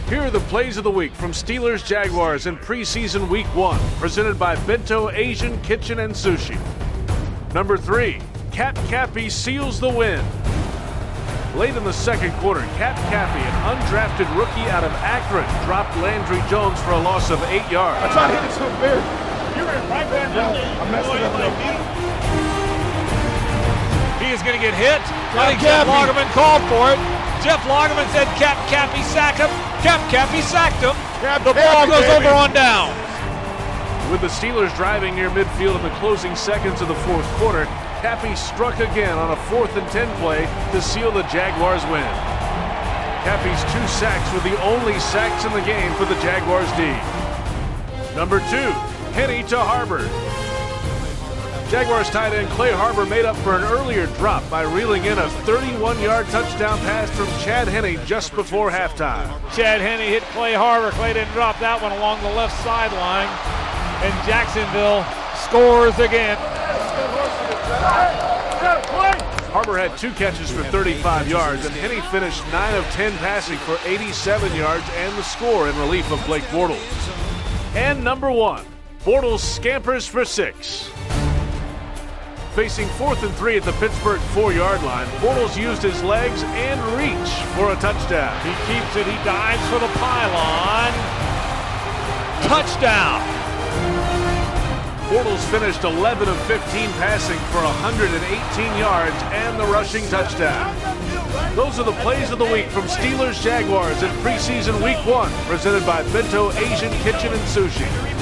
Here are the plays of the week from Steelers Jaguars in preseason week 1, presented by Bento Asian Kitchen and Sushi. Number 3, Cap Cappy seals the win. Late in the second quarter, Cap Cappy, an undrafted rookie out of Akron, dropped Landry Jones for a loss of 8 yards. I tried to hit it so big. You were right there. I messed it up. He is going to get hit. I think Jeff Lagerman called for it. Jeff Lagerman said Cap Cappy sack him. Cap Cappy sacked him. The ball goes over on down. With the Steelers driving near midfield in the closing seconds of the fourth quarter, Cappy struck again on a 4th and 10 play to seal the Jaguars' win. Cappy's 2 sacks were the only sacks in the game for the Jaguars' D. Number 2, Henne to Harbor. Jaguars tight end Clay Harbor made up for an earlier drop by reeling in a 31-yard touchdown pass from Chad Henne just before halftime. Chad Henne hit Clay Harbor. Clay didn't drop that one along the left sideline. And Jacksonville scores again. Harbor had 2 catches for 35 yards, and Henne finished 9 of 10 passing for 87 yards and the score in relief of Blake Bortles. And number 1, Bortles scampers for 6. Facing 4th and 3 at the Pittsburgh 4-yard line, Bortles used his legs and reach for a touchdown. He keeps it. He dives for the pylon. Touchdown. Bortles finished 11 of 15 passing for 118 yards and the rushing touchdown. Those are the plays of the week from Steelers Jaguars in preseason week 1, presented by Bento Asian Kitchen and Sushi.